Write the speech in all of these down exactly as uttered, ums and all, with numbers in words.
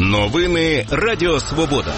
Новини Радіо Свобода.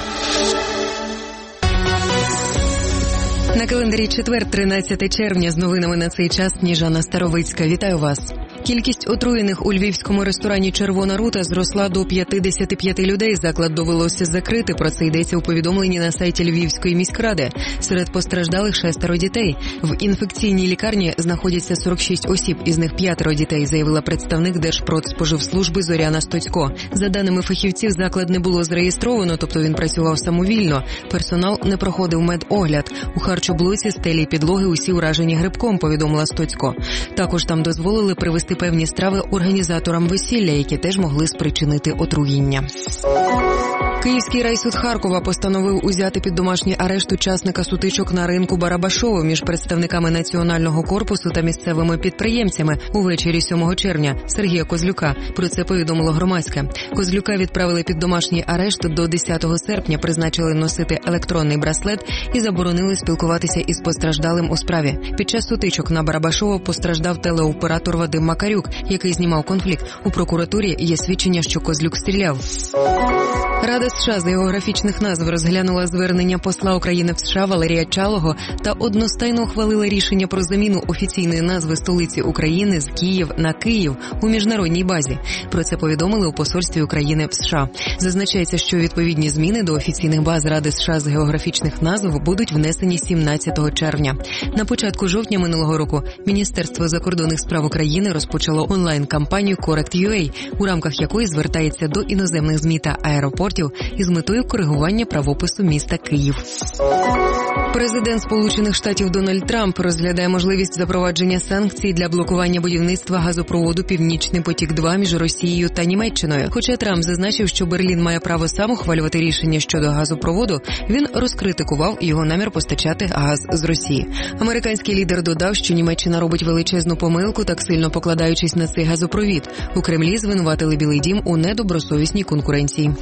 На календарі четвер, тринадцяте червня, з новинами на цей час Сніжана Старовицька. Вітаю вас. Кількість отруєних у львівському ресторані «Червона рута» зросла до п'ятдесят п'ять людей. Заклад довелося закрити. Про це йдеться у повідомленні на сайті Львівської міськради. Серед постраждалих шестеро дітей. В інфекційній лікарні знаходяться сорок шість осіб, із них п'ятеро дітей, заявила представник Держпродспоживслужби Зоряна Стоцько. За даними фахівців, заклад не було зареєстровано, тобто він працював самовільно. Персонал не проходив медогляд. У харчоблоці стелі й підлоги усі уражені грибком, повідомила Стоцько. Також там дозволили привезти певні страви організаторам весілля, які теж могли спричинити отруєння. Київський райсуд Харкова постановив узяти під домашній арешт учасника сутичок на ринку Барабашово між представниками Національного корпусу та місцевими підприємцями увечері сьомого червня Сергія Козлюка. Про це повідомило Громадське. Козлюка відправили під домашній арешт до десятого серпня, призначили носити електронний браслет і заборонили спілкуватися із постраждалим у справі. Під час сутичок на Барабашово постраждав телеоператор Вадим Макарюк, який знімав конфлікт. У прокуратурі є свідчення, що Козлюк стріляв. Рада США з географічних назв розглянула звернення посла України в США Валерія Чалого та одностайно ухвалила рішення про заміну офіційної назви столиці України з Київ на Київ у міжнародній базі. Про це повідомили у посольстві України в США. Зазначається, що відповідні зміни до офіційних баз Ради США з географічних назв будуть внесені сімнадцятого червня. На початку жовтня минулого року Міністерство закордонних справ України розпочало онлайн-кампанію «Корект.ю а», у рамках якої звертається до іноземних ЗМІ та аеропортів із метою коригування правопису міста Київ. Президент Сполучених Штатів Дональд Трамп розглядає можливість запровадження санкцій для блокування будівництва газопроводу «Північний потік-два» між Росією та Німеччиною. Хоча Трамп зазначив, що Берлін має право сам ухвалювати рішення щодо газопроводу, він розкритикував його намір постачати газ з Росії. Американський лідер додав, що Німеччина робить величезну помилку, так сильно покладаючись на цей газопровід. У Кремлі звинуватили Білий дім у недобросовісній конкуренції.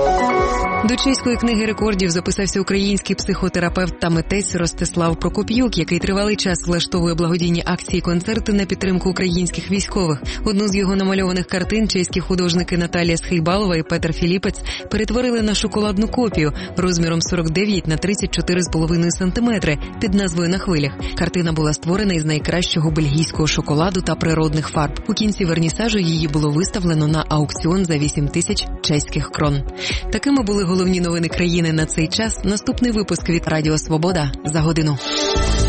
До чеської книги рекордів записався український психотерапевт та митець Ростислав Прокоп'юк, який тривалий час влаштовує благодійні акції, концерти на підтримку українських військових. Одну з його намальованих картин чеські художники Наталія Схейбалова і Петр Філіпець перетворили на шоколадну копію розміром сорок дев'ять на тридцять чотири з половиною сантиметри під назвою «На хвилях». Картина була створена із найкращого бельгійського шоколаду та природних фарб. У кінці вернісажу її було виставлено на аукціон за вісім тисяч чеських крон. Такими були головні новини країни на цей час. Наступний випуск від Радіо Свобода за годину.